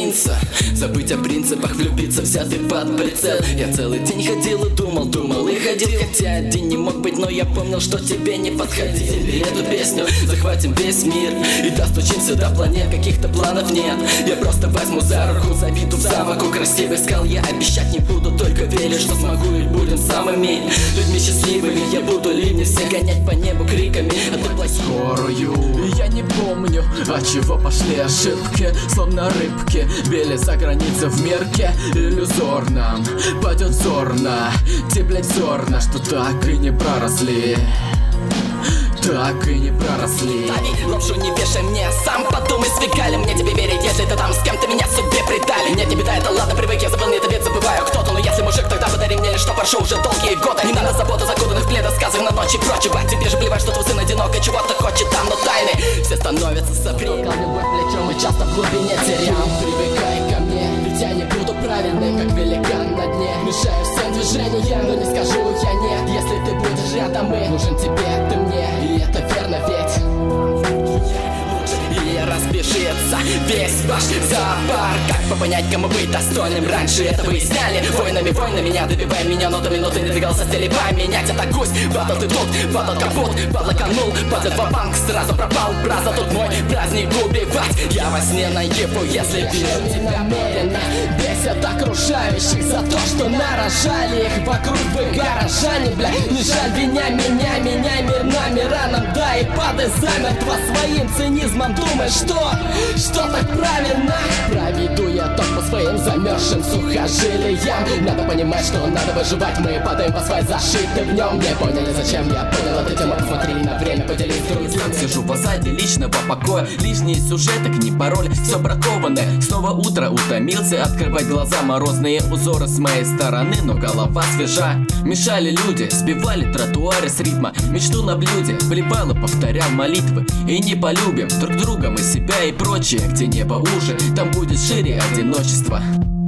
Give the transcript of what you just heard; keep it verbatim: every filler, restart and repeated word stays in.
принца. Забыть о принципах, влюбиться, взятый под прицел. Я целый день ходил и думал, думал и ходил. Хотя один не мог быть, но я помнил, что тебе не подходил. И эту песню захватим весь мир и достучимся до планет, каких-то планов нет. Я просто возьму за руку, заведу в замок у красивых скал. Я обещать не буду, только верю, что смогу и будем самыми людьми счастливыми. Я буду ливни все гонять по небу криками, а ты плохие. Скорую я не помню, от чего пошли ошибки. Словно рыбки били за границы в мерке иллюзорном. Падет зорно, те, блядь, зерна, что так и не проросли. Так и не проросли. Дави, лапшу не вешай мне, сам подумай, свекали мне тебе верить, если ты там с кем-то меня судьбе предали. Нет, не беда, это ладно, привык, я забыл, не это ведь забываю кто-то. Но если мужик, тогда подари мне лишь, что прошу уже долгие годы. Не надо заботы, закутанных в плед, рассказов на ночь и прочего. Тебе же плевать, что твой сын одинок и чего-то хочет там, но тайны все становятся со временем. Любовь плечом и часто в глубине терял. Привыкай ко мне, ведь я не буду правильным, как великан на дне. Мешаю всем движениям, но не скажу я нет. Если ты будешь рядом и нужен тебе, ты мне. И это верно, ведь и разбежится весь ваш зоопарк. Как бы понять, кому быть достойным? Раньше это выясняли войнами, войнами. Меня добивай меня нотами, но ты не двигался, стили поменять. Это гусь, падал ты тут, падал капут, подлоканул, падал ва-банк, сразу пропал. Браза, тут мой праздник убивать. Я во сне наебу, если вижу тебя медленно. Бесят окружающих за то, что нарожали их вокруг вы горожане, бля. Не жаль меня, меня, меня, мир нами раном, да. И падай замертво своим цинизмом. Думаешь, что, что так правильно? Проведу я ток по своим замерзшим сухожилиям. Надо понимать, что надо выживать. Мы падаем по своей зашиты в нем. Не поняли, зачем я понял эту тему. Посмотри на время, поделись с другим. Сам сижу в осаде личного покоя. Лишние сюжеты, книги, пароль, все бракованное. Снова утро, утомился открывать глаза. Морозные узоры с моей стороны, но голова свежа. Мешали люди, сбивали тротуары с ритма. Мечту на блюде, плевал и повторял молитвы. И не полюбим друг друга мы себя и прочее. Где небо уже, там будет шире одиночество.